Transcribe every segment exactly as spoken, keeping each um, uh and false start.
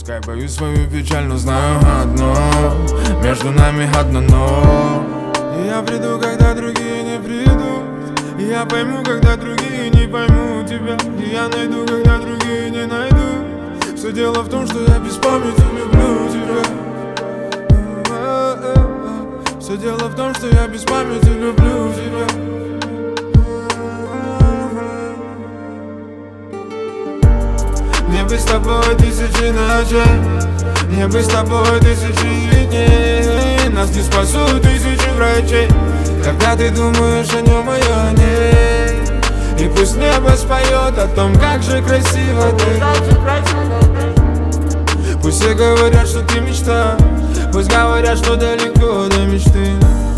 Пускай бою свою печаль, но знаю одно: между нами одно но. И я приду, когда другие не придут, и я пойму, когда другие не поймут тебя, и я найду, когда другие не найдут. Все дело в том, что я без памяти люблю тебя. Все дело в том, что я без памяти люблю тебя. Мне бы с тобой тысячи ночей, мне бы с тобой тысячи дней. Нас не спасут тысячи врачей, когда ты думаешь о нем, а я о ней. И пусть небо споет о том, как же красиво ты. Пусть все говорят, что ты мечта, пусть говорят, что далеко до мечты.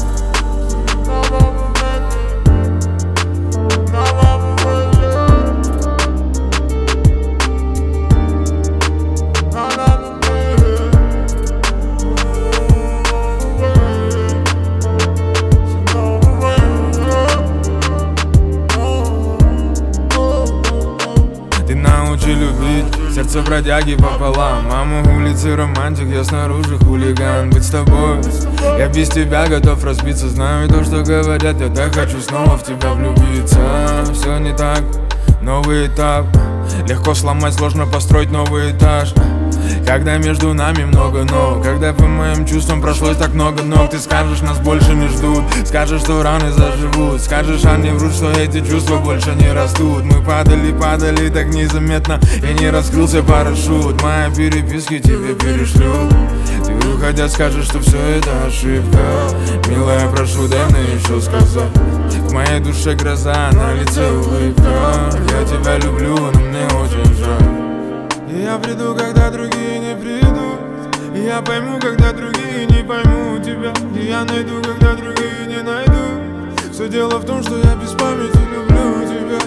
Любить, сердце бродяги пополам. Мама улицы романтик, я снаружи хулиган. Быть с тобой, я без тебя готов разбиться. Знаю то, что говорят, я так хочу снова в тебя влюбиться. Все не так, новый этап. Легко сломать, сложно построить новый этаж. Когда между нами много но, когда по моим чувствам прошлось так много ног. Ты скажешь, нас больше не ждут, скажешь, что раны заживут, скажешь, они врут, что эти чувства больше не растут. Мы падали, падали так незаметно, и не раскрылся парашют. Мои переписки тебе перешлю. Ты уходя скажешь, что все это ошибка. Милая, прошу, дай мне еще сказать. В моей душе гроза, на лице улыбка. Я тебя люблю, но мне очень жаль. И я приду, когда другие не придут, и я пойму, когда другие не поймут тебя, и я найду, когда другие не найдут. Все дело в том, что я без памяти люблю тебя.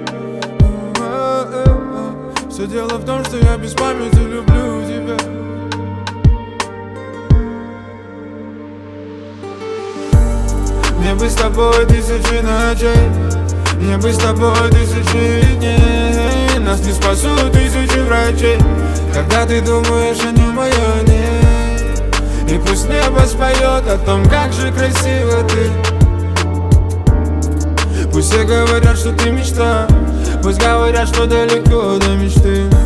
Все дело в том, что я без памяти люблю тебя. Мне бы с тобой тысячи ночей, мне бы с тобой тысячи дней. Нас не спасут тысячи врачей, когда ты думаешь о нем, а я о ней. И пусть небо споет о том, как же красиво ты. Пусть все говорят, что ты мечта, пусть говорят, что далеко до мечты.